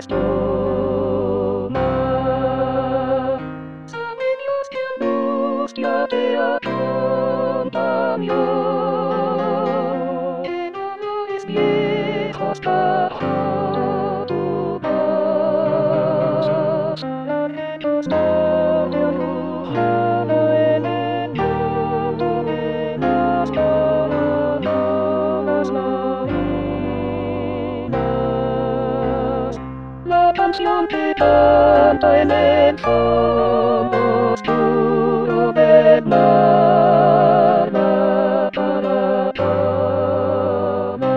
es toma. Sueños que angustia te acompañó. En amores viejos bajo tu voz. La repostó te arrojaba en el mundo de las palabras marinas. La canción que canta en el fondo oscuro del mar va para Roma.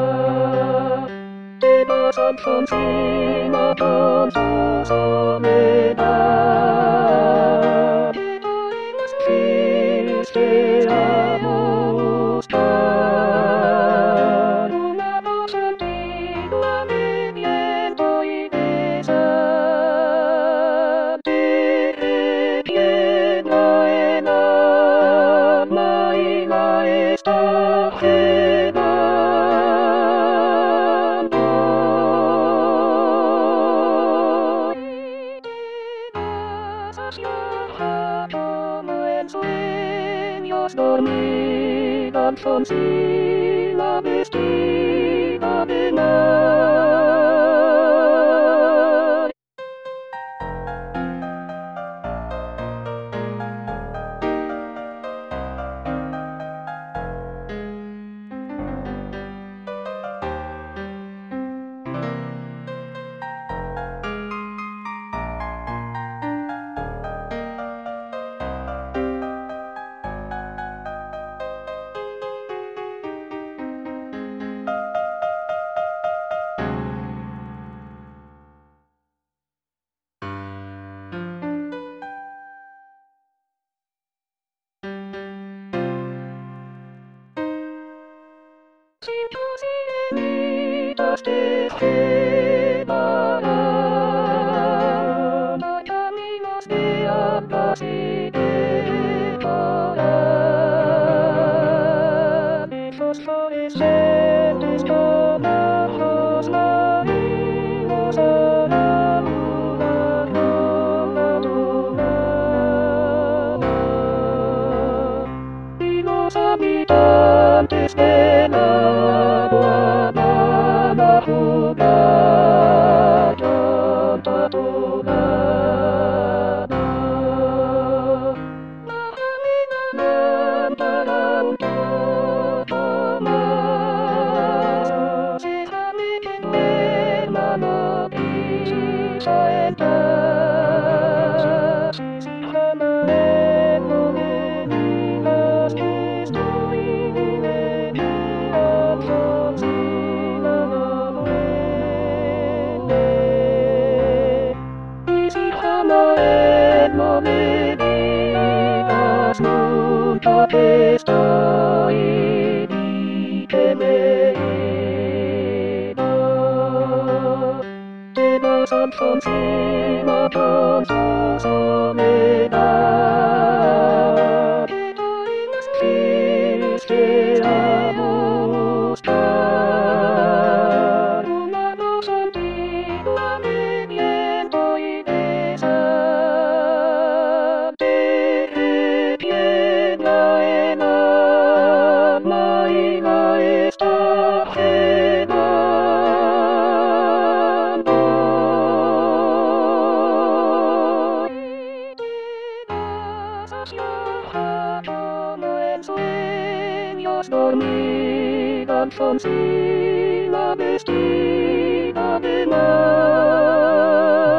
Te vas, Alfonsina, con tu soledad. Hoy más triste a buscar una voz antigua de viento y de sal. Te llena el alma y la está llenando. Y te vas hacia como en sueños dormida Alfonsina vestida de mar. Cinco sirenitas te llevarán a caminos de ambas y de coral. Esos fluorescentes tomahawks marinos a la luna roja y los habitantes del agua van a jugar junto a tu lado. Caminarán para un poco más. Déjame que duerma, no quise entrar. Si jamás no me digas que estoy en Alfonsina, no vuelve. Y si jamás no me digas nunca que estoy y que me he ido. Te vas, Alfonsina, con tu soledad. Estoy más triste a buscar una voz antigua de viento y de sal. Te llena el alma y la está llenando. Y te vas hacia como en sueños dormida Alfonsina vestida de mar.